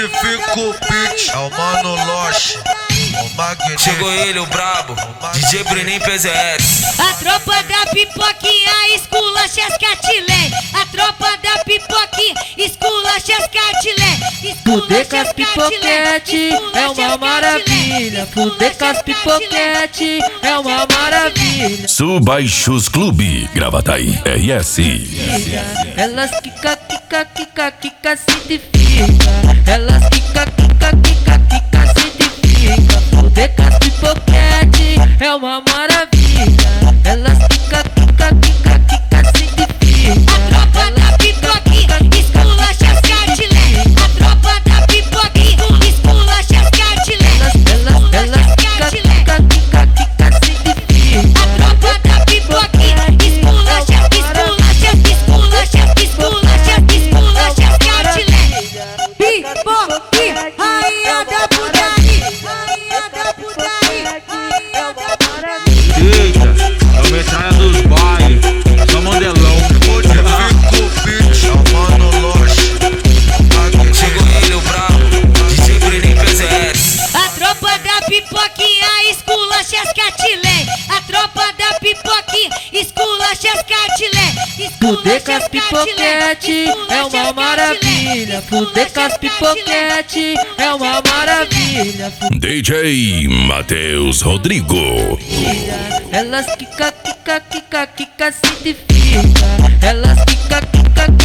Modifica o beat, é o Mano Loche, o Magneto. Chegou ele, o brabo, DJ Bruninho PZS. A tropa da pipoquinha esculacha as catilé. A tropa da pipoquinha esculacha as catilé. Fuder com as pipoquete é uma maravilha. Fuder com as pipoquete é uma maravilha. Subaixos Clube, Gravataí, RS. Elas quica, quica, quica, quica, se edifica. Elas quica, quica, quica, quica, se edifica. Fuder com as pipoquete é uma maravilha. Elas quica, quica, quica, quica, se edifica. A tropa da pipoquinha esculacha as catilé. A tropa da pipoquinha esculacha as catilé. Elas quica, quica, quica, quica, se edifica. A tropa da pipoquinha esculacha, esculacha, esculacha, esculacha, esculacha as catilé. Pipoquinha, rainha da putaria, rainha da putaria, rainha da putaria. Eita, é o metralha dos bailes, só modelão. Modifica o beat, é o Mano Loche, o Magneto. Chegou ele, o brabo, DJ Bruninho PZS. A tropa da pipoquinha esculacha as catilé. A tropa da pipoquinha esculacha as catilé. Fuder com as pipoquete é uma maravilha. Fuder com as pipoquete é uma maravilha. DJ Matheus Rodrigo. Elas quica, quica, quica, quica, se edifica. Elas quica, quica,